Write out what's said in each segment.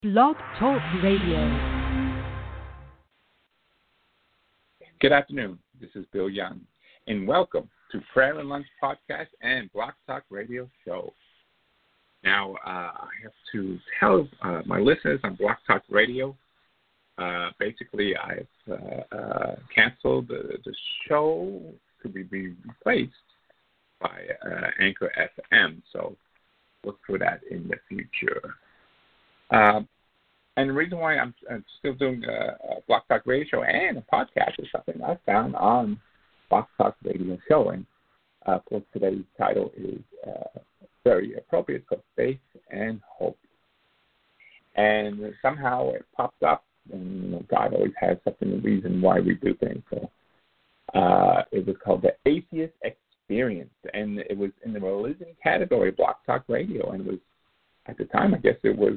Blog Talk Radio. Good afternoon. This is Bill Young, and welcome to Prayer and Lunch Podcast and Block Talk Radio Show. Now, I have to tell my listeners on Block Talk Radio, basically I've canceled the show to be replaced by Anchor FM, so look for that in the future. And the reason why I'm still doing a Block Talk Radio Show and a podcast is something I found on Block Talk Radio Show. And of course, today's title is very appropriate. It's called Faith and Hope. And somehow it popped up, and God always has something, a reason why we do things. So it was called the Atheist Experience, and it was in the religion category, Block Talk Radio, and it was, at the time, I guess it was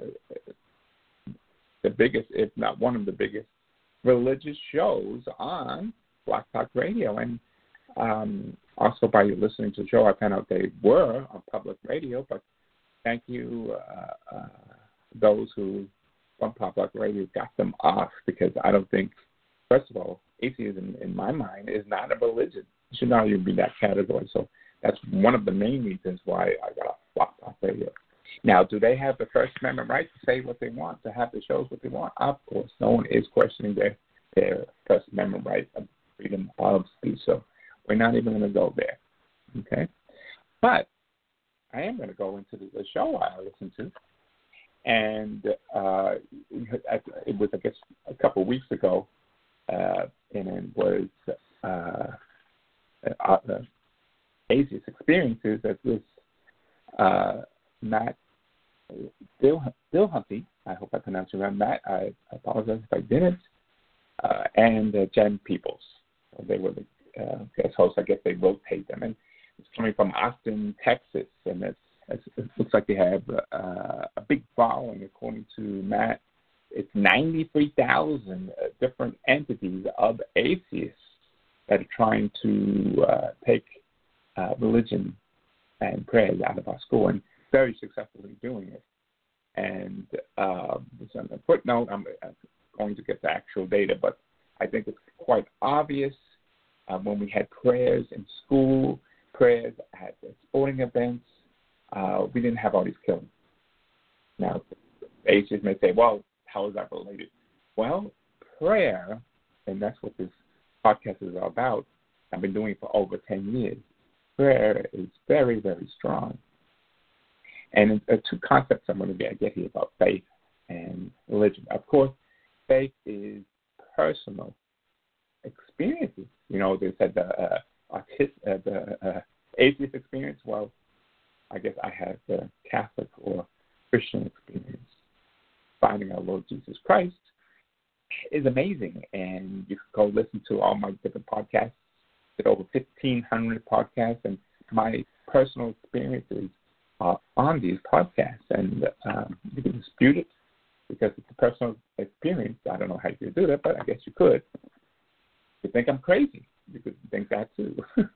the biggest, if not one of the biggest, religious shows on Block Talk Radio. And also by listening to the show, I found out they were on public radio. But thank you, those who from public radio got them off, because I don't think, first of all, atheism in my mind is not a religion. It should not even be that category. So that's one of the main reasons why I got off Block Talk Radio. Now, do they have the First Amendment right to say what they want, to have the shows what they want? Of course. No one is questioning their First Amendment right of freedom of speech. So we're not even going to go there. Okay? But I am going to go into the show I listened to. And it was, I guess, a couple of weeks ago, and it was Atheist Experiences that was Matt Dillahunty, I hope I pronounced it right, Matt, I apologize if I didn't, and Jen Peoples. So they were the guest hosts. I guess they rotate them. And it's coming from Austin, Texas, and it looks like they have a big following, according to Matt. It's 93,000 different entities of atheists that are trying to take religion and prayers out of our school, and very successfully doing it. And on a footnote, I'm going to get the actual data, but I think it's quite obvious when we had prayers in school, prayers at sporting events, we didn't have all these killings. Now, atheists may say, well, how is that related? Well, prayer, and that's what this podcast is all about, I've been doing it for over 10 years. Prayer is very, very strong. And two concepts I'm going to get here about faith and religion. Of course, faith is personal experiences. You know, they said the atheist experience. Well, I guess I have the Catholic or Christian experience. Finding our Lord Jesus Christ is amazing. And you can go listen to all my different podcasts. Did over 1,500 podcasts, and my personal experiences are on these podcasts. And you can dispute it because it's a personal experience. I don't know how you could do that, but I guess you could. You think I'm crazy. You could think that too.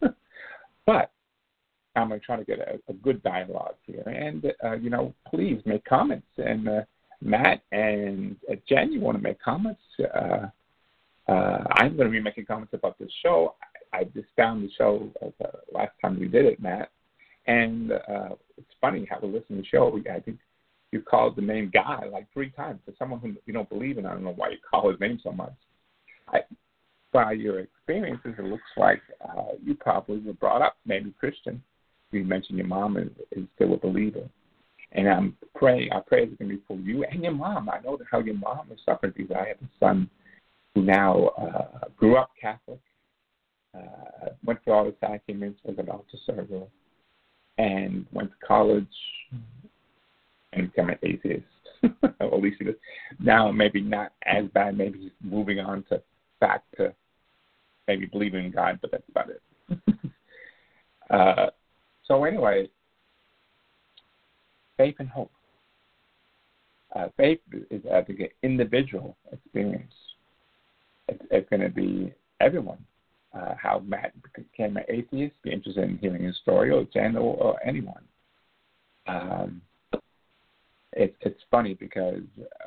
But I'm trying to get a good dialogue here. And, please make comments. And Matt and Jen, you want to make comments? I'm going to be making comments about this show. I just found the show last time we did it, Matt. And it's funny how we listen to the show. I think you called the name Guy like 3 times. For someone who you don't believe in, I don't know why you call his name so much. By your experiences, it looks like you probably were brought up maybe Christian. You mentioned your mom is still a believer. And I pray it's going to be for you and your mom. I know how your mom is suffering because I have a son who now grew up Catholic, went through all the sacraments, was an altar server, and went to college and became an atheist. Or at least he does. Now maybe not as bad. Maybe he's moving on back to maybe believing in God, but that's about it. So anyway, faith and hope. Faith is, I think, an individual experience. It's going to be everyone. How Matt became an atheist, be interested in hearing his story, or Jen, or anyone. it's funny because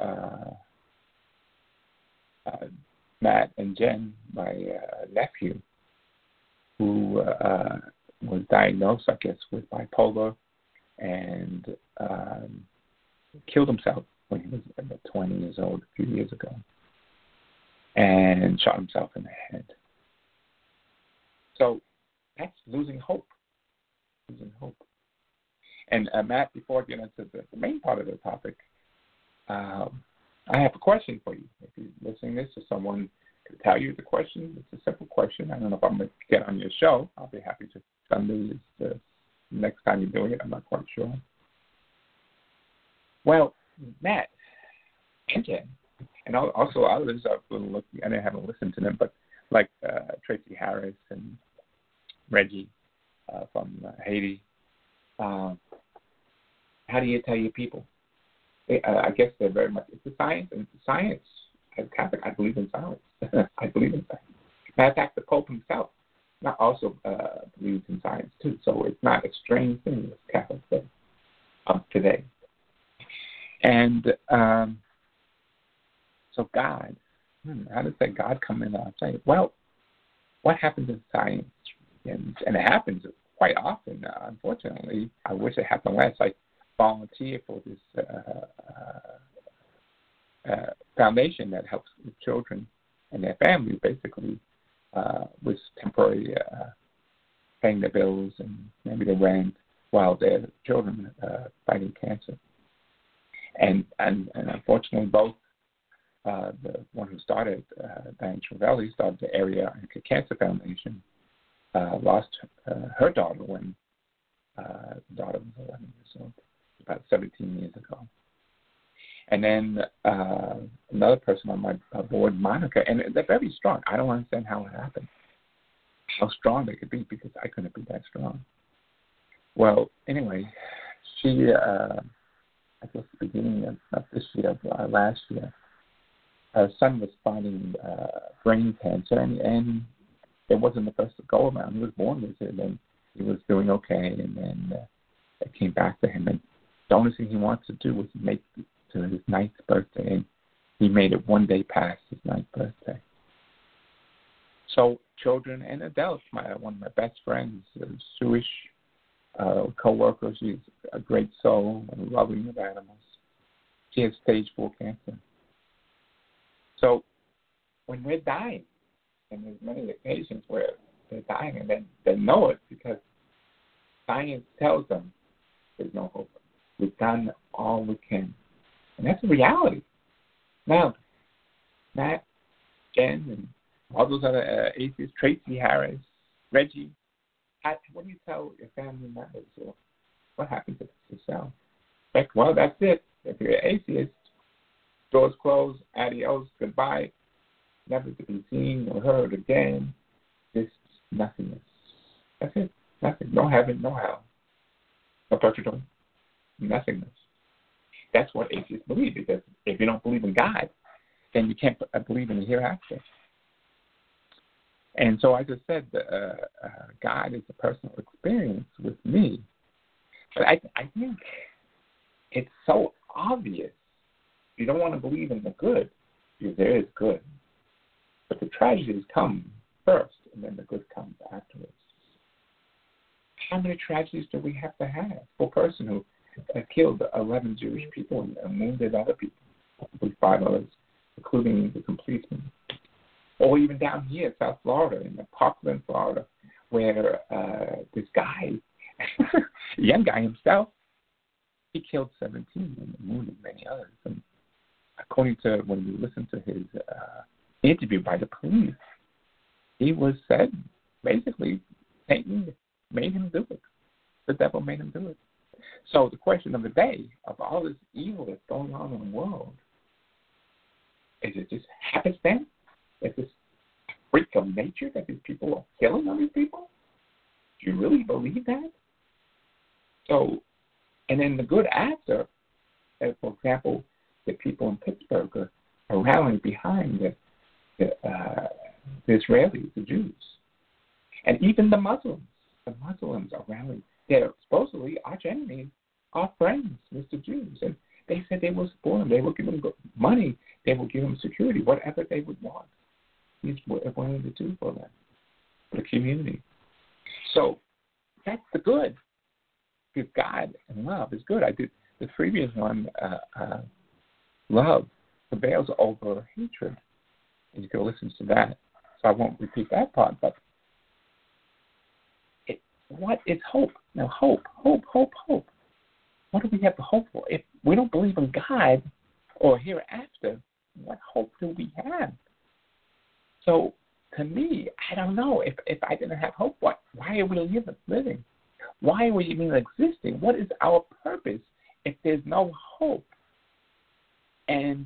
Matt and Jen, my nephew, who was diagnosed, I guess, with bipolar and killed himself when he was about 20 years old a few years ago, and shot himself in the head. So that's losing hope. Losing hope. And Matt, before I get into the main part of the topic, I have a question for you. If you're listening to this, or someone can tell you the question, it's a simple question. I don't know if I'm going to get on your show. I'll be happy to. Sunday is the next time you're doing it. I'm not quite sure. Well, Matt and Jen, and also others I've been looking, and I haven't listened to them, but like Tracy Harris and Reggie from Haiti. How do you tell your people? I guess they're very much it's a science, and it's a science. As Catholic, I believe in science. I believe in science. Matter of fact, the Pope himself also believes in science too. So it's not a strange thing as Catholics say today. And so God, how does that God come in our sight? Well, what happens in science, and it happens quite often, unfortunately. I wish it happened less. I volunteer for this foundation that helps with children and their families, basically, with temporary paying their bills and maybe the rent while their children fighting cancer. And unfortunately, both the one who started, Diane Travelli, started the Area Cancer Foundation, lost her daughter when the daughter was 11 years old, about 17 years ago. And then another person on my board, Monica, and they're very strong. I don't understand how it happened, how strong they could be, because I couldn't be that strong. Well, anyway, she, I guess the beginning of this year, last year, her son was fighting brain cancer, and it wasn't the first to go around. He was born with it, and he was doing okay, and then it came back to him. And the only thing he wanted to do was make it to his 9th birthday, and he made it one day past his 9th birthday. So children and adults, one of my best friends, a Jewish co-worker, she's a great soul and loving of animals. She has stage 4 cancer. So when we're dying, and there's many occasions where they're dying and then they know it because science tells them there's no hope. We've done all we can. And that's a reality. Now, Matt, Jen, and all those other atheists, Tracy Harris, Reggie, what do you tell your family members? Or what happens if it's yourself? Well, that's it. If you're an atheist, doors closed, adios, goodbye, never to be seen or heard again, just nothingness. That's it. Nothing. No heaven, no hell. No purgatory. Nothingness. That's what atheists believe, because if you don't believe in God, then you can't believe in the hereafter. And so I just said God is a personal experience with me. But I think it's so obvious. You don't want to believe in the good, because there is good. But the tragedies come first, and then the good comes afterwards. How many tragedies do we have to have for a person who killed 11 Jewish people and wounded other people, with 5 others, including the policeman? Or even down here in South Florida, in Parkland, Florida, where this guy, young guy himself, he killed 17 and wounded many others. And according to when you listen to his interview by the police, he was said, basically, Satan made him do it. The devil made him do it. So the question of the day, of all this evil that's going on in the world, is it just happenstance? Is this a freak of nature that these people are killing other people? Do you really believe that? So, and then the good actor, for example, the people in Pittsburgh are rallying behind the Israelis, the Jews. And even the Muslims are rallying. They're supposedly arch enemies, our friends with the Jews. And they will support them. They will give them money. They will give them security, whatever they would want. He's willing to do for them, for the community. So that's the good. Because God and love is good. I did the previous one, love prevails over hatred. And you can listen to that. So I won't repeat that part. But what is hope? Now, hope. What do we have to hope for? If we don't believe in God or hereafter, what hope do we have? So, to me, I don't know. If I didn't have hope, why are we living? Why are we even existing? What is our purpose if there's no hope? And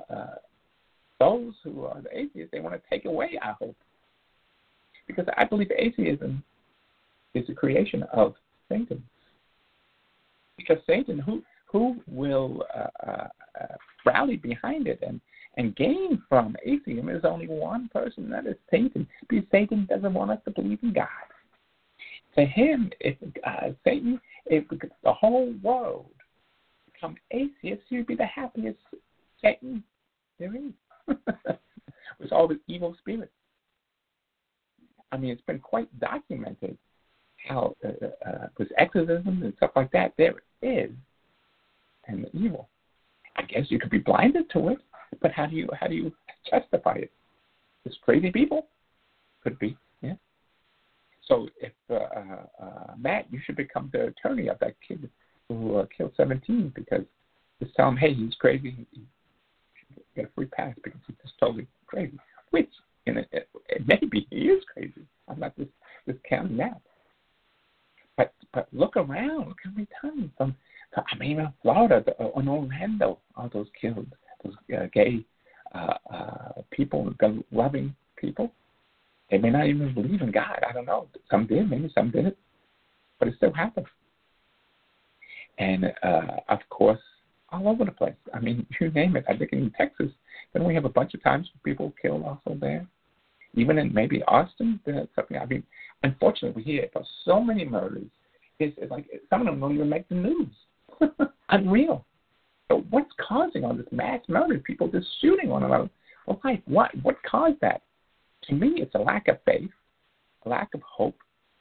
those who are the atheists, they want to take away our hope. Because I believe atheism is a creation of Satan. Because Satan, who will rally behind it and gain from atheism is only one person, that is Satan. Because Satan doesn't want us to believe in God. To him, if Satan, if the whole world become atheists, he would be the happiest Satan there is. With all the evil spirits. I mean, it's been quite documented how with exorcism and stuff like that, there is an evil. I guess you could be blinded to it, but how do you justify it? Just crazy people? Could be, yeah. So if Matt, you should become the attorney of that kid who killed 17 because just tell him, hey, he's crazy. He should get a free pass because he's just totally crazy. Which, it maybe he is crazy. I'm not just counting that. But look around. Look how many times in Florida, in Orlando, all those killed, those gay people, gun-loving people. They may not even believe in God. I don't know. Some did, maybe some didn't. But it still happened. And, of course, all over the place. I mean, you name it. I think in Texas, then we have a bunch of times people killed also there. Even in maybe Austin, something. I mean, unfortunately, we hear about so many murders. It's like some of them don't even make the news. Unreal. So what's causing all this mass murder? People just shooting one another. Well, like, what caused that? To me, it's a lack of faith, a lack of hope,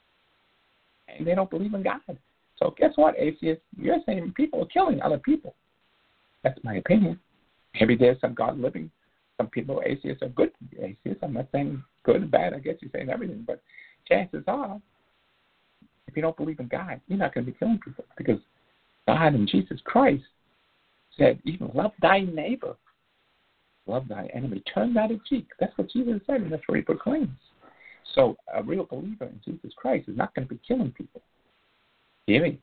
and they don't believe in God. So guess what, atheists? You're saying people are killing other people. That's my opinion. Maybe there's some God living. Some people, atheists, are good atheists. I'm not saying good or bad. I guess you're saying everything. But chances are, if you don't believe in God, you're not going to be killing people because God and Jesus Christ said, even love thy neighbor, love thy enemy, turn thy cheek. That's what Jesus said, and that's what he proclaims. So a real believer in Jesus Christ is not going to be killing people. Hear me?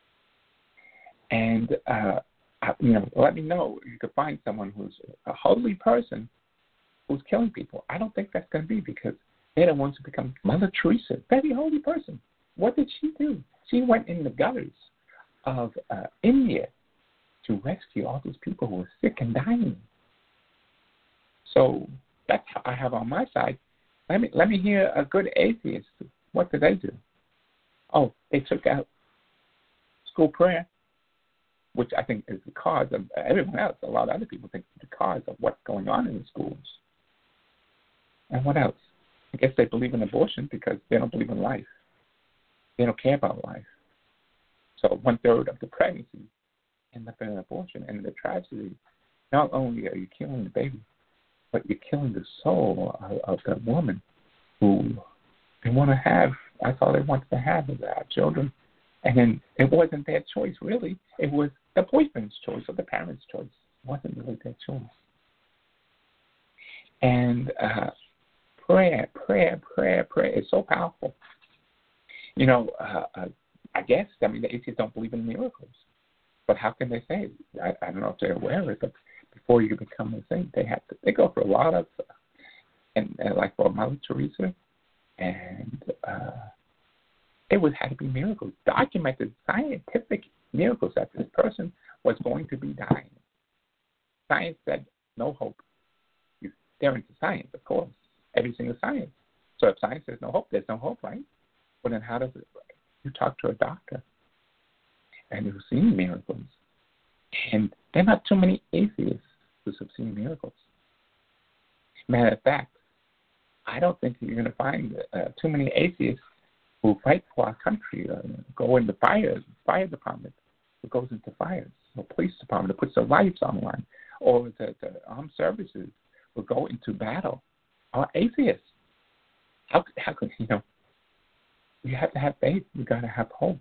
And, let me know if you could find someone who's a holy person who's killing people. I don't think that's going to be because they're the ones who become Mother Teresa, very holy person. What did she do? She went in the gutters of India to rescue all those people who were sick and dying. So that's how I have on my side. Let me hear a good atheist. What did they do? Oh, they took out school prayer, which I think is the cause of everyone else. A lot of other people think it's the cause of what's going on in the schools. And what else? I guess they believe in abortion because they don't believe in life. They don't care about life. So 1/3 of the pregnancy end up in an abortion. And the tragedy, not only are you killing the baby, but you're killing the soul of the woman who they want to have. That's all they wanted to have is our children. And then it wasn't their choice, really. It was the boyfriend's choice or the parents' choice. It wasn't really their choice. And prayer is so powerful. I guess, the atheists don't believe in miracles. But how can they say it? I don't know if they're aware of it, but before you can become a saint, they go for a lot of, and like for Mother Teresa, and it had to be miracles, documented scientific miracles that this person was going to be dying. Science said no hope. They're into science, of course. Everything is science. So if science says no hope, there's no hope, right? Well, then how does it? You talk to a doctor, and you've seen miracles. And there are not too many atheists who have seen miracles. Matter of fact, I don't think you're going to find too many atheists who fight for our country, go in the fire department, who goes into fires, or police department, who puts their lives on the line, or the armed services who go into battle, are atheists. How can you have to have faith. You got to have hope.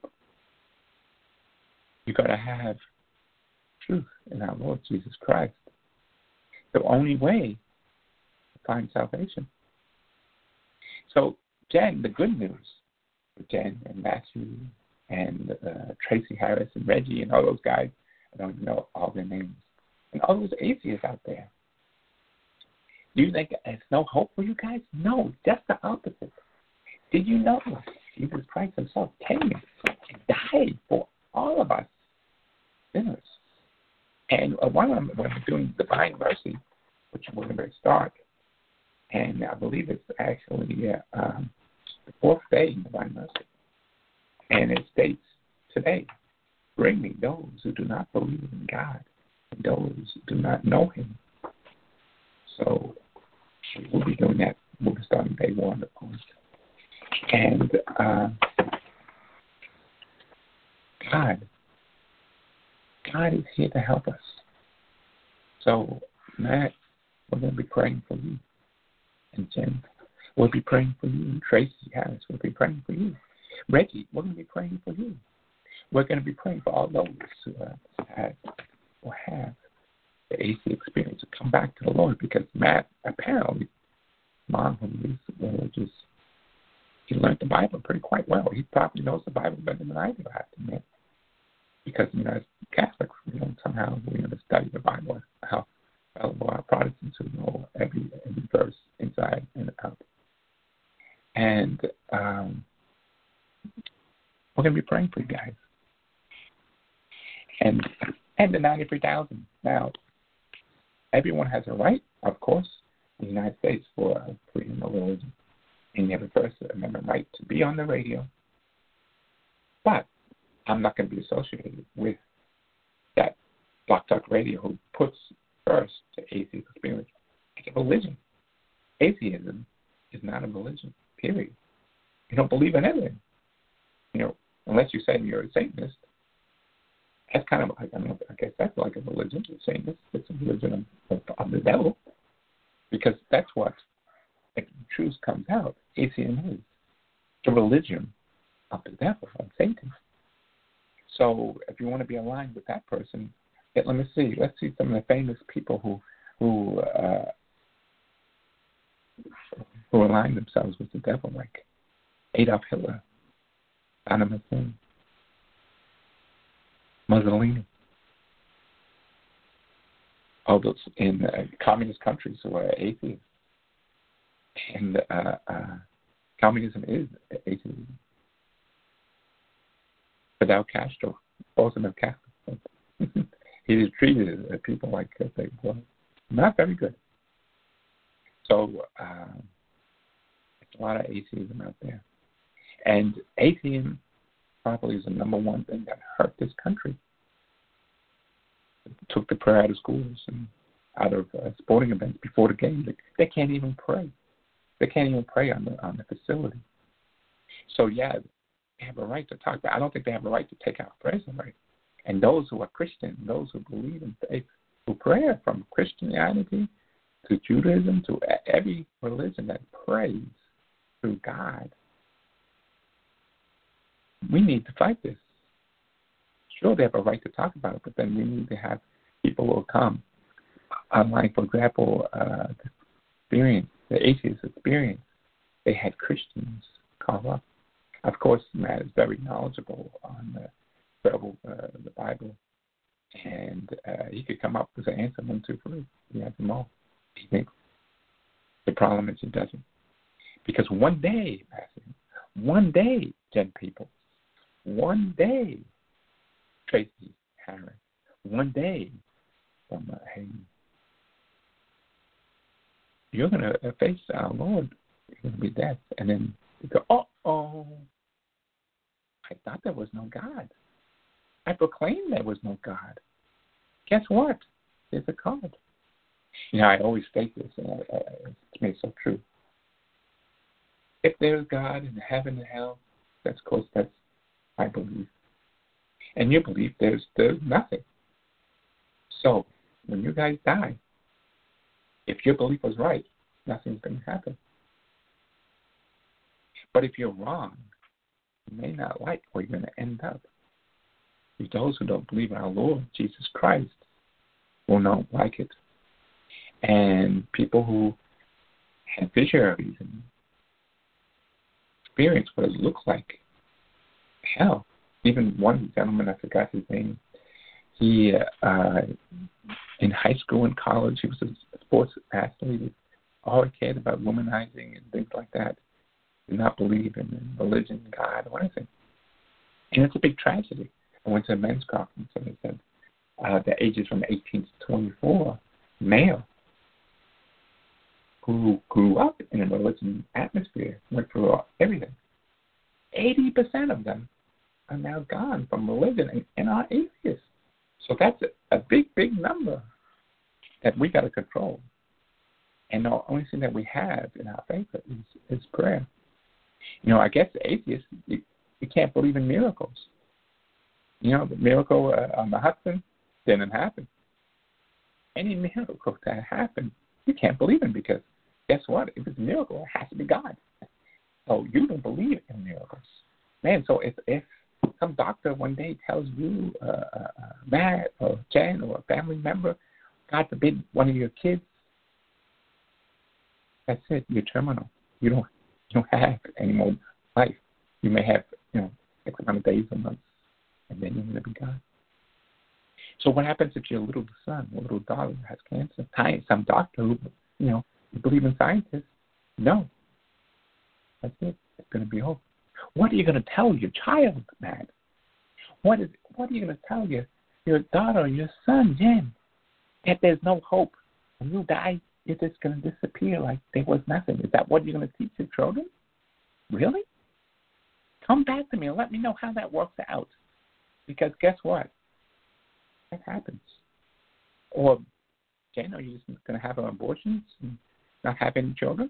You got to have truth in our Lord Jesus Christ. The only way to find salvation. So, Jen, the good news for Jen and Matthew and Tracy Harris and Reggie and all those guys, I don't even know all their names, and all those atheists out there. Do you think there's no hope for you guys? No, just the opposite. Did you know Jesus Christ himself came and died for all of us sinners? And one of them, when we're doing Divine Mercy, which we're going to start, and I believe it's actually the fourth day in Divine Mercy. And it states today, bring me those who do not believe in God, and those who do not know him. So we'll be doing that. We'll be starting day one, of course. And God is here to help us. So, Matt, we're going to be praying for you. And Jen, we'll be praying for you. And Tracy Harris, we'll be praying for you. Reggie, we're going to be praying for you. We're going to be praying for all those who have the AC experience to come back to the Lord, because Matt, apparently, mom, who is religious, he learned the Bible pretty quite well. He probably knows the Bible better than I do, I have to admit. Because, as Catholics, somehow we study the Bible, how fallible our Protestants who know every verse inside and out. And we're going to be praying for you guys. And the 93,000. Now, everyone has a right, of course, in the United States for freedom of religion. And you have a First Amendment right to be on the radio. But I'm not going to be associated with that Block Talk Radio who puts first the atheist experience as a religion. Atheism is not a religion, period. You don't believe in anything. Unless you say you're a Satanist. That's kind of like, I guess that's like a religion. A Satanist, it's a religion of the devil. Because that's what the truth comes out. Atheism is the religion of the devil, of Satan. So if you want to be aligned with that person, let's see some of the famous people who align themselves with the devil, like Adolf Hitler, Saddam Hussein, Mussolini, all those in communist countries who are atheists. And communism is atheism. Fidel Castro, also a Catholic. He treated people like they were not very good. So there's a lot of atheism out there. And atheism probably is the number one thing that hurt this country. It took the prayer out of schools and out of sporting events before the game. They can't even pray. They can't even pray on the facility. So, yeah, they have a right to talk, but I don't think they have a right to take out prayers. Right? And those who are Christian, those who believe in faith, who pray from Christianity to Judaism to every religion that prays through God, we need to fight this. Sure, they have a right to talk about it, but then we need to have people who will come online. For example, the atheist experience, they had Christians call up. Of course, Matt is very knowledgeable on the Bible, and he could come up with an answer 1, 2, 3. He has them all. He thinks. The problem is he doesn't. Because one day, Jen People, one day, Tracy Harris, one day, from Hayden, you're going to face our Lord. You're going to be death. And then you go, uh-oh, I thought there was no God. I proclaimed there was no God. Guess what? There's a God. I always state this, and to me it's so true. If there's God in heaven and hell, that's I believe. And you believe there's nothing. So when you guys die, if your belief was right, nothing's going to happen. But if you're wrong, you may not like where you're going to end up. Those who don't believe in our Lord Jesus Christ will not like it. And people who have visionaries and experience what it looks like, hell, even one gentleman, I forgot his name, he, in high school and college, he was a sports athlete. He always cared about womanizing and things like that. Did not believe in religion, God, or anything. And it's a big tragedy. I went to a men's conference and they said the ages from 18 to 24, male, who grew up in a religion atmosphere, went through everything. 80% of them are now gone from religion and are atheists. So that's a big, big number that we got to control. And the only thing that we have in our faith is prayer. I guess the atheists, you can't believe in miracles. The miracle on the Hudson didn't happen. Any miracle that happened, you can't believe in because guess what? If it's a miracle, it has to be God. So you don't believe in miracles. Man, so if some doctor one day tells you, Matt or Jen or a family member, God forbid, one of your kids, that's it. You're terminal. You don't have any more life. You may have, X amount of days or months, and then you're going to be gone. So what happens if your little son or little daughter has cancer? Some doctor who, you believe in scientists? No. That's it. It's going to be over. What are you going to tell your child, Matt? What are you going to tell your daughter or your son, Jen, that there's no hope? When you die, you're just going to disappear like there was nothing. Is that what you're going to teach your children? Really? Come back to me and let me know how that works out. Because guess what? That happens. Or, Jen, are you just going to have abortions and not have any children?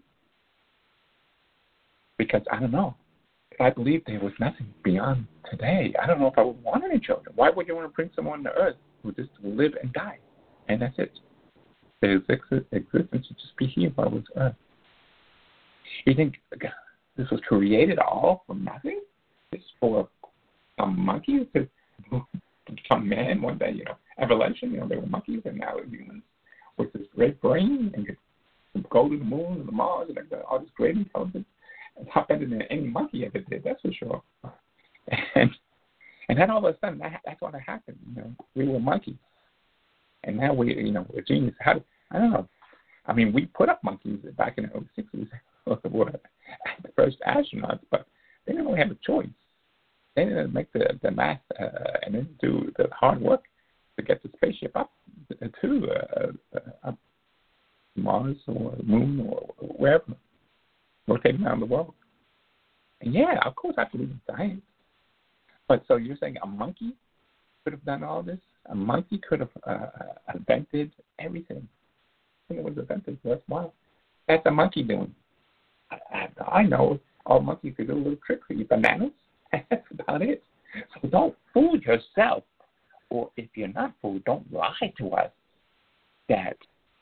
Because I don't know. If I believe there was nothing beyond today, I don't know if I would want any children. Why would you want to bring someone to earth who just live and die? And that's it. Their existence should just be here while it's earth. You think this was created all from nothing? It's for some monkeys to become man one day, evolution, they were monkeys and now they're humans with this great brain and could go to the moon and the Mars and all this great intelligence. It's not better than any monkey ever did, that's for sure. And then all of a sudden, that's what happened. We were monkeys. And now we're genius. I don't know. I mean, we put up monkeys back in the early 60s. The first astronauts, but they didn't really have a choice. They didn't make the math and then do the hard work to get the spaceship up to up Mars or the moon or wherever, rotating around the world. And yeah, of course I believe in science. But so you're saying a monkey could have done all this? A monkey could have invented everything. When it was invented, that's wild. That's a monkey doing. I know all monkeys could do a little trick for you. Bananas, that's about it. So don't fool yourself. Or if you're not fooled, don't lie to us that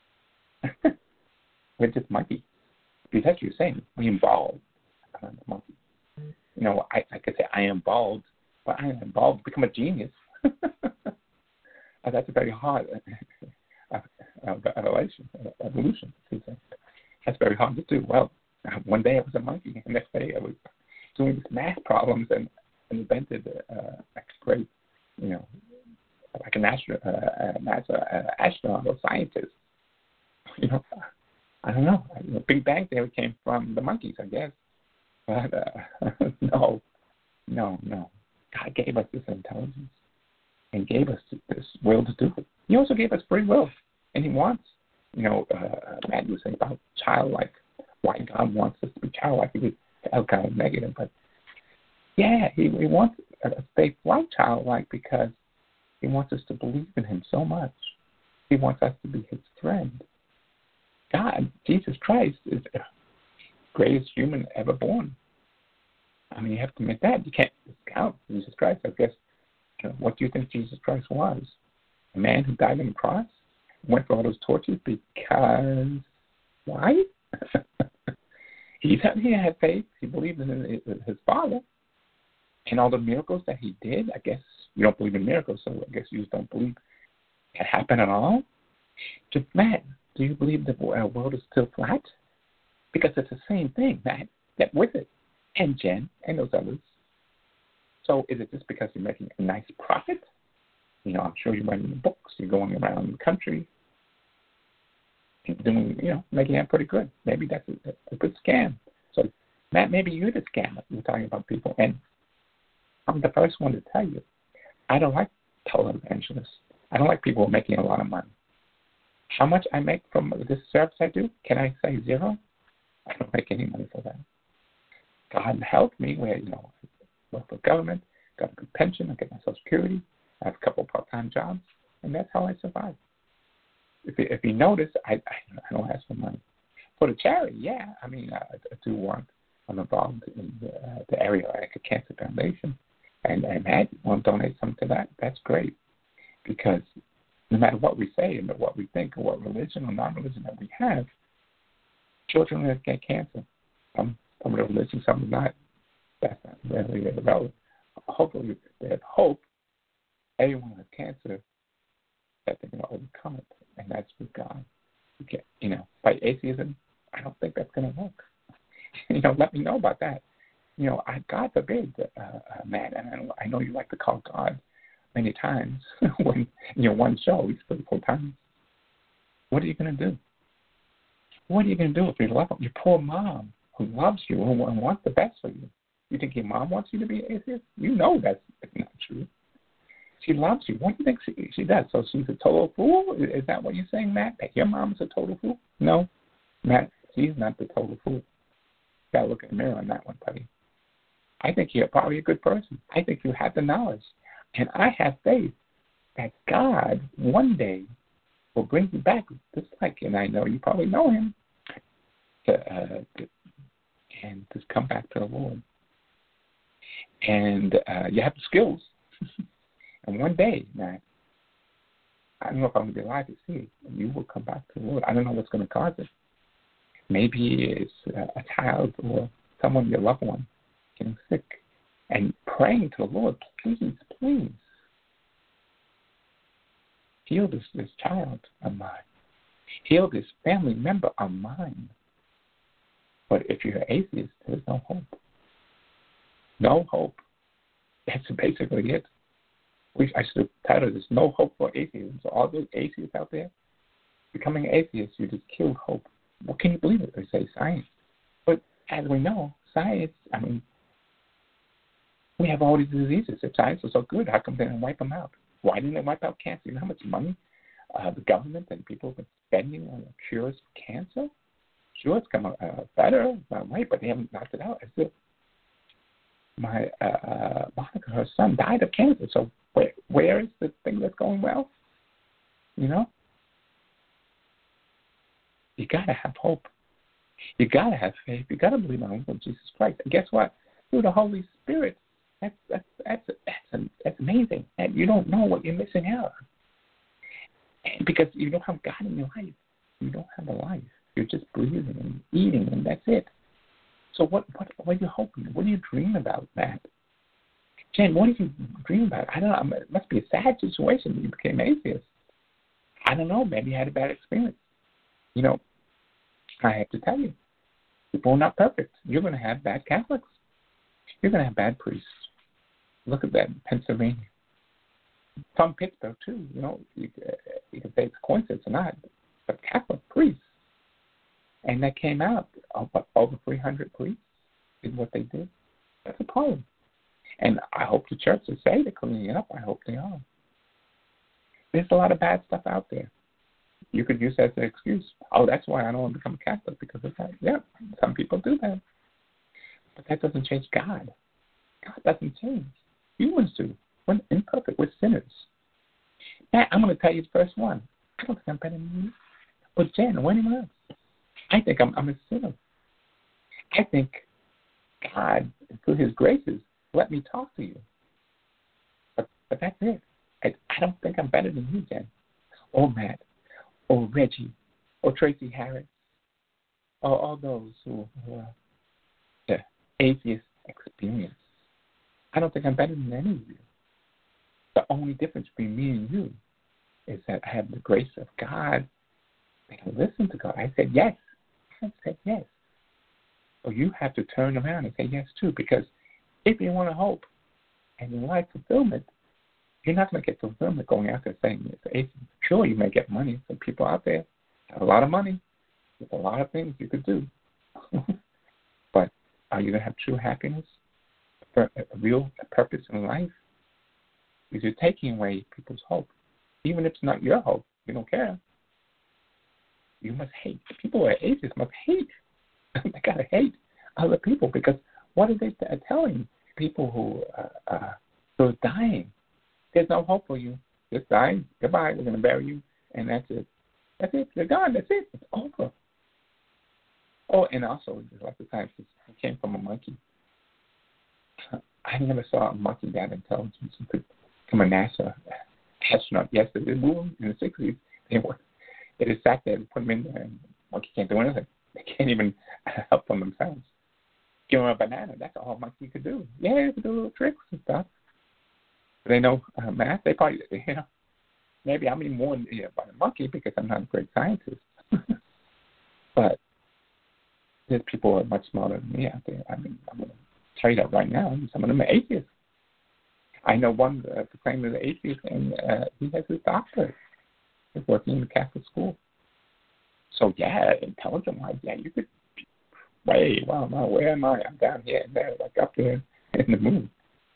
we're just monkeys. Because that's what you're saying. We involved the monkey. I could say I am bald, but I am bald to become a genius. That's a very hard evolution. That's very hard to do. Well, one day I was a monkey, and the next day I was doing these math problems and invented a great, like a NASA astronaut or scientist. I don't know. Big Bang Theory came from the monkeys, I guess. But no. God gave us this intelligence and gave us this will to do it. He also gave us free will, and He wants. Matt was saying about childlike. Why God wants us to be childlike? He was kind of negative, but yeah, He wants us to stay like childlike because He wants us to believe in him so much. He wants us to be his friend. God, Jesus Christ, is the greatest human ever born. I mean, you have to admit that. You can't discount Jesus Christ. I guess, what do you think Jesus Christ was? A man who died on the cross? Went for all those tortures because why? He had faith. He believed in his Father. And all the miracles that he did, I guess you don't believe in miracles, so I guess you just don't believe it happened at all. Just, Matt, do you believe the world is still flat? Because it's the same thing, Matt. Get with it. And Jen and those others. So is it just because you're making a nice profit? I'm sure you're writing books. You're going around the country doing, making that pretty good. Maybe that's a good scam. So, Matt, maybe you're the scammer. You're talking about people. And I'm the first one to tell you, I don't like televangelists. I don't like people making a lot of money. How much I make from this service I do? Can I say zero? I don't make any money for that. God helped me where, I work for government, got a good pension, I get my Social Security, I have a couple part-time jobs, and that's how I survive. If you notice, I don't ask for money. For the charity, yeah, I do work. I'm involved in the Area Cancer Foundation, and Matt, you want to donate something to that? That's great, because no matter what we say and what we think or what religion or non-religion that we have, children get cancer. Some of the religion, some are not. That's not really relevant. Hopefully, there's hope. Everyone with cancer, that they're going to overcome it, and that's with God. By atheism, I don't think that's going to work. Let me know about that. God forbid, Matt, and I know you like to call God many times when one show, he's 34 times. What are you going to do? What are you going to do if you love him? Your poor mom who loves you and wants the best for you. You think your mom wants you to be an atheist? You know that's not true. She loves you. What do you think she does? So she's a total fool? Is that what you're saying, Matt? That your mom is a total fool? No, Matt, she's not the total fool. You got to look in the mirror on that one, buddy. I think you're probably a good person. I think you have the knowledge. And I have faith that God one day will bring you back, just like, and I know you probably know him, and just come back to the Lord. And you have the skills. And one day, Matt, I don't know if I'm going to be alive to see it, you will come back to the Lord. I don't know what's going to cause it. Maybe it's a child or someone, your loved one, getting sick. And praying to the Lord, please, please, heal this child of mine. Heal this family member of mine. But if you're an atheist, there's no hope. No hope. That's basically it. I should have titled this, No Hope for Atheists. So all those atheists out there, becoming atheists, you just killed hope. What can you believe it? They say science. But as we know, science, we have all these diseases. If science was so good, how come they didn't wipe them out? Why didn't they wipe out cancer? You know how much money the government and people have been spending on cures for cancer? Sure, it's come better, right, but they haven't knocked it out. My Monica, her son, died of cancer. So where is the thing that's going well? You got to have hope. You got to have faith. You got to believe in Jesus Christ. And guess what? Through the Holy Spirit, that's amazing. And you don't know what you're missing out on. And because you don't have God in your life. You don't have a life. You're just breathing and eating, and that's it. So what are you hoping? What do you dream about, Matt? Jen, what do you dream about? I don't know. It must be a sad situation that you became atheist. I don't know. Maybe you had a bad experience. I have to tell you, people are not perfect. You're going to have bad Catholics. You're going to have bad priests. Look at that in Pennsylvania. From Pittsburgh, too. You can say it's a coincidence or not, but Catholic priests. And that came out, over 300 priests did what they did. That's a problem. And I hope the churches say they're cleaning it up. I hope they are. There's a lot of bad stuff out there. You could use that as an excuse. Oh, that's why I don't want to become a Catholic, because of that. Yeah, some people do that. But that doesn't change God. God doesn't change. Humans do. We're imperfect. We're sinners. Matt, I'm going to tell you the first one. I don't think I'm better than you. Or Jen, or anyone else. I think I'm a sinner. I think God, through His graces, let me talk to you. But that's it. I don't think I'm better than you, Jen, or Matt, or Reggie, or Tracy Harris, or all those who are the atheist experience. I don't think I'm better than any of you. The only difference between me and you is that I have the grace of God. I can listen to God. I said yes. I said yes. So you have to turn around and say yes too, because if you want to hope and you like fulfillment, you're not going to get fulfillment going out there saying it's atheist. Sure, you may get money. Some people out there have a lot of money. There's a lot of things you could do. But are you going to have true happiness, a real purpose in life? Because you're taking away people's hope. Even if it's not your hope, you don't care. You must hate. People who are atheists must hate. They got to hate other people, because what are they telling people who are dying? There's no hope for you. Just die. Goodbye. We're going to bury you, and that's it. That's it. They're gone. That's it. It's over. Oh, and also, lots of times, it came from a monkey. I never saw a monkey that intelligent who could become a NASA astronaut. Yes, they did move in the 60s. They just sat there and put them in there, and the monkey can't do anything. They can't even help them themselves. Give them a banana. That's all a monkey could do. Yeah, they could do little tricks and stuff. But they know math. They probably, maybe I'm even more by the monkey because I'm not a great scientist. But there's people who are much smarter than me out there. I mean, I'm going to tell you that right now. Some of them are atheists. I know one claims as an atheist, and he has his doctorate. He's working in a Catholic school. So, yeah, intelligent-wise, yeah, you could way, wow, now where am I? I'm down here and there, like up there in the moon.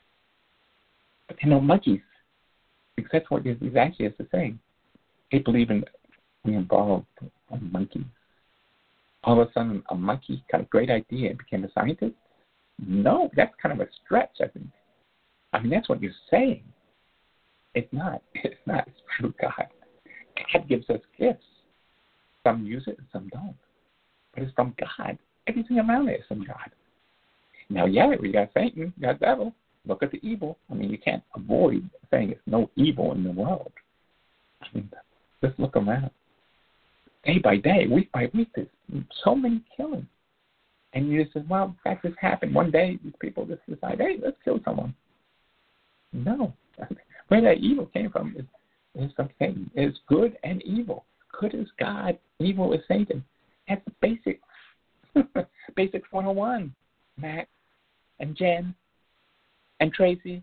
But they know monkeys, because that's what these atheists are saying. They believe in being involved on monkeys. All of a sudden, a monkey got a great idea and became a scientist? No, that's kind of a stretch, I think. I mean, that's what you're saying. It's not. It's not. It's true God. God gives us gifts. Some use it and some don't. But it's from God. Everything around it is from God. Now, yeah, we got Satan, we got devil. Look at the evil. I mean, you can't avoid saying there's no evil in the world. I mean, just look around. Day by day, week by week, there's so many killings. And you just say, well, that just happened. One day, these people just decide, hey, let's kill someone. No. Where that evil came from is from Satan. It's good and evil. Good is God, evil is Satan. That's the basics. Basics 101. Matt and Jen and Tracy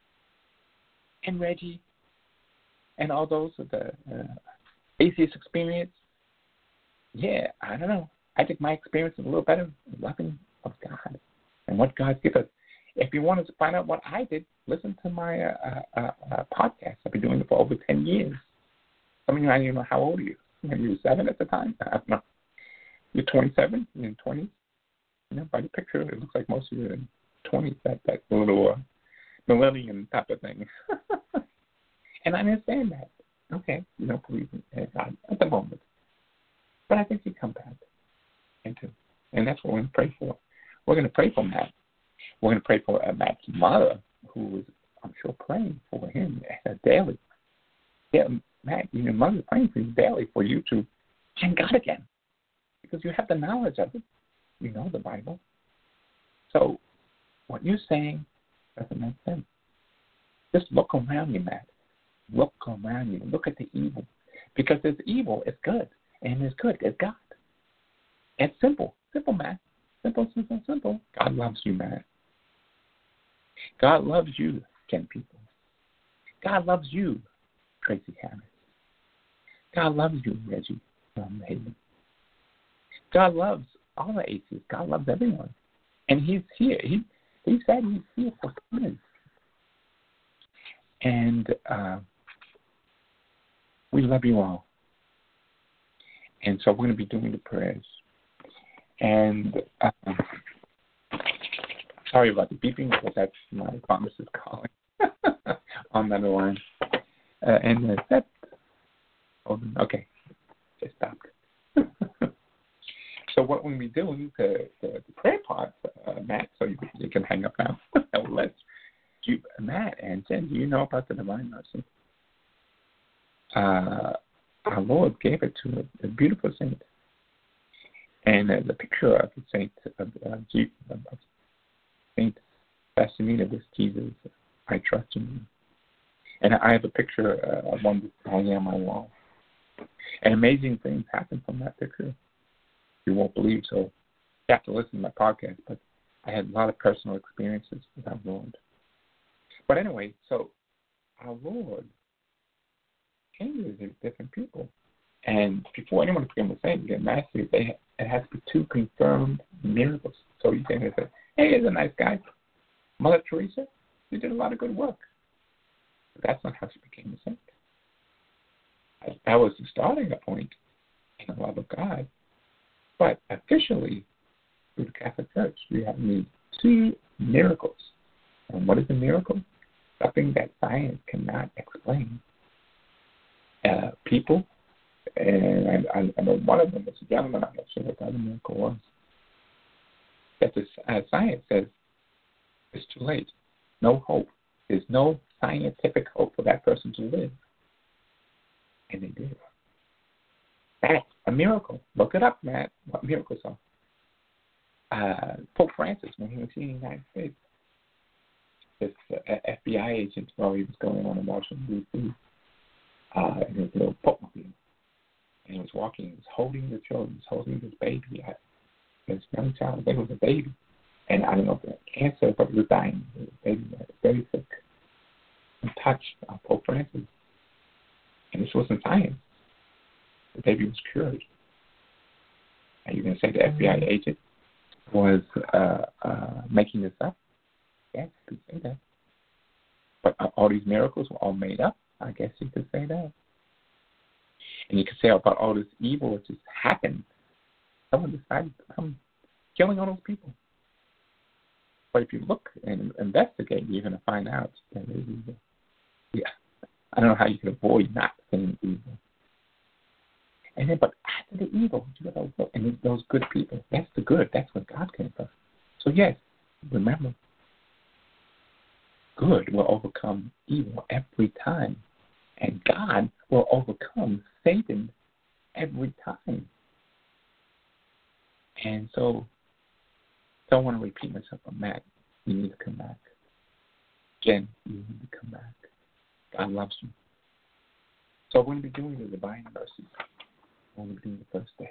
and Reggie and all those with the atheist experience. Yeah, I don't know. I think my experience is a little better loving of God and what God gives us. If you wanted to find out what I did, listen to my podcast. I've been doing it for over 10 years. Some of you, I don't even know how old are you. Maybe you were 7 at the time. I don't know. You're 27, you're in 20s. You know, by the picture, it looks like most of you are in 20s, that little millennium type of thing. And I understand that. Okay, you don't believe in God at the moment. But I think you come back into. And that's what we're going to pray for. We're going to pray for Matt. We're going to pray for Matt's mother, who was, I'm sure, praying for him daily. Yeah, Matt, your mother's praying for you daily for you to find God again. Because you have the knowledge of it. You know the Bible. So what you're saying doesn't make sense. Just look around you, Matt. Look around you. Look at the evil. Because there's evil, it's good. And there's good, it's God. It's simple. Simple, Matt. Simple, simple, simple. God loves you, Matt. God loves you, Jen People. God loves you, Tracy Harris. God loves you, Reggie Hayden. God loves all the atheists. God loves everyone. And he's here. He said he's here for sinners. And we love you all. And so we're going to be doing the prayers. And sorry about the beeping, because that's my pharmacist calling on the other line. And that's Hold on. Okay. Just stopped. So what we'll be doing, the prayer part, Matt, so you can hang up now. Matt and Jen, do you know about the Divine Mercy? Our Lord gave it to a beautiful saint. And the picture of the saint, of Saint Faustina with Jesus, I trust in you. And I have a picture of one hanging on my wall. And amazing things happen from that picture. You won't believe, so you have to listen to my podcast, but I had a lot of personal experiences with our Lord. But anyway, so our Lord changes different people. And before anyone became a saint, get mastery, it has to be 2 confirmed miracles. So you can't say, hey, he's a nice guy. Mother Teresa, she did a lot of good work. But that's not how she became a saint. That was the starting point in the love of God. But officially, through the Catholic Church, we have these 2 miracles. And what is a miracle? Something that science cannot explain. People, and I know one of them was a gentleman, I'm not sure what the other miracle was, that science says it's too late. No hope. There's no scientific hope for that person to live. And they did. That's a miracle. Look it up, Matt, what miracles are. Pope Francis, when he was in the United States, this FBI agent, while he was going on in Washington, D.C., in his little Pope mobile, and he was walking, he was holding the children, he was holding this baby, this young child, I think it was a baby, and I don't know if it was cancer, but it was dying. The baby was very sick. And touched Pope Francis. And this wasn't science. The baby was cured. Are you going to say the FBI agent was making this up? Yes, you could say that. But all these miracles were all made up. I guess you could say that. And you could say about all this evil that just happened. Someone decided to come killing all those people. But if you look and investigate, you're going to find out that it is evil. Yeah. I don't know how you can avoid not saying evil. And then, but after the evil, and those good people, that's the good. That's where God came from. So yes, remember, good will overcome evil every time. And God will overcome Satan every time. And so, don't want to repeat myself, but Matt, you need to come back. Jen, you need to come back. God loves you. So we're going to be doing the Divine Mercy. We're going to be doing the first day.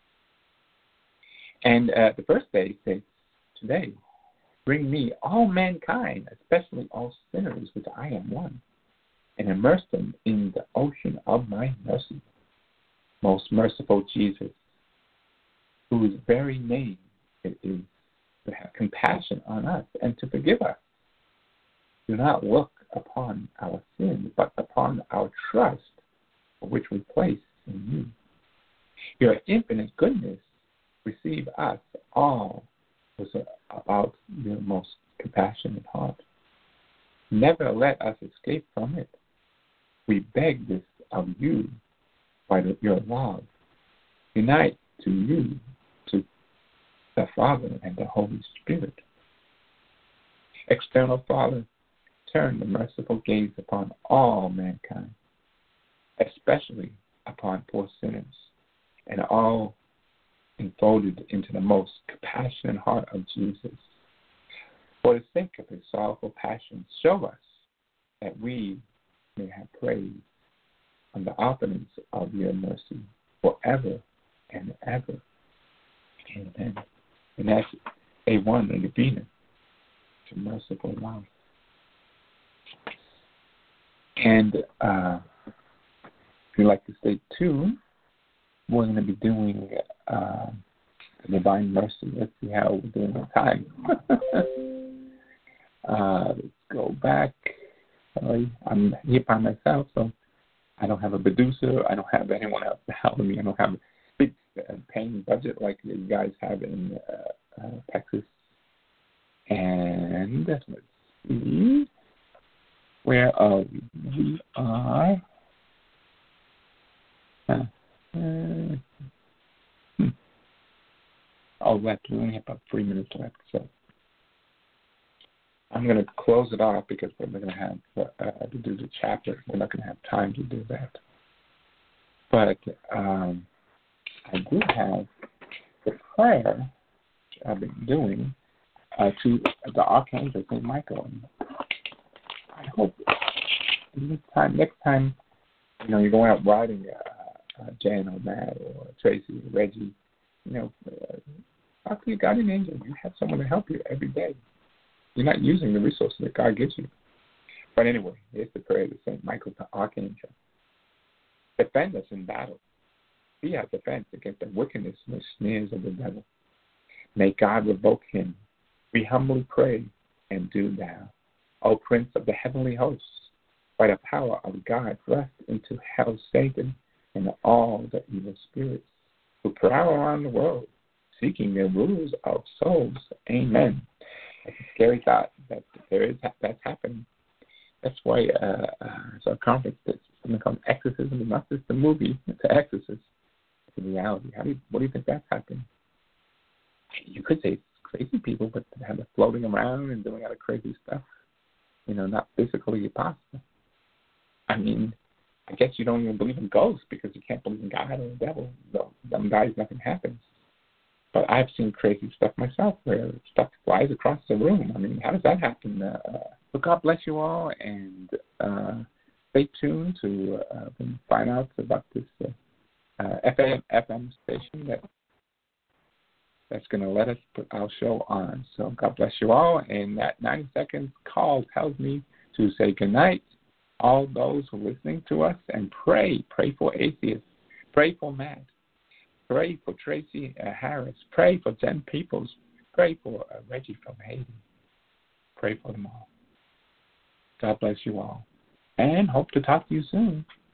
And the first day says, today, bring me all mankind, especially all sinners, which I am one, and immerse them in the ocean of my mercy. Most merciful Jesus, whose very name it is to have compassion on us and to forgive us. Do not look upon our sins, but upon our trust, for which we place in you. Your infinite goodness, receive us all was about your most compassionate heart. Never let us escape from it. We beg this of you by your love. Unite to you, to the Father and the Holy Spirit. External Father, turn the merciful gaze upon all mankind, especially upon poor sinners, and all enfolded into the most compassionate heart of Jesus. For the sake of his sorrowful passion, show us that we may have praise on the offerings of your mercy forever and ever. Amen. And that's A1 in the Bina, to merciful love. And if you'd like to stay tuned, we're going to be doing the Divine Mercy. Let's see how we're doing on time. Let's go back. Sorry, I'm here by myself, so I don't have a producer. I don't have anyone else to help me. I don't have a big paying budget like you guys have in Texas. And let's see. Where are we? We are Uh, Oh, left. We only have about 3 minutes left, so I'm going to close it off because we're going to have to do the chapter. We're not going to have time to do that. But I do have the prayer I've been doing to the Archangel St. Michael. And I hope next time, you're going out riding, Jen or Matt or Tracy or Reggie, talk to your guardian angel. You have someone to help you every day. You're not using the resources that God gives you. But anyway, here's the prayer of St. Michael to Archangel. Defend us in battle. Be our defense against the wickedness and the snares of the devil. May God revoke him. We humbly pray and do thou. O Prince of the heavenly hosts, by the power of God, thrust into hell Satan and all the evil spirits who prowl around the world, seeking their rulers of souls. Amen. It's a scary thought that that's happening. That's why it's a conference that's something called Exorcism, is not just a movie. It's an exorcist. It's a reality. What do you think that's happening? You could say it's crazy people, but they're floating around and doing other crazy stuff. Not physically possible. I mean, I guess you don't even believe in ghosts because you can't believe in God or the devil. Them guys, nothing happens. But I've seen crazy stuff myself where stuff flies across the room. I mean, how does that happen? So God bless you all, and stay tuned to find out about this FM station that's going to let us put our show on. So God bless you all, and that 90 seconds call tells me to say goodnight. All those who are listening to us, and pray for atheists, pray for Matt, pray for Tracy Harris, pray for Jen Peoples, pray for Reggie from Haiti, pray for them all. God bless you all, and hope to talk to you soon.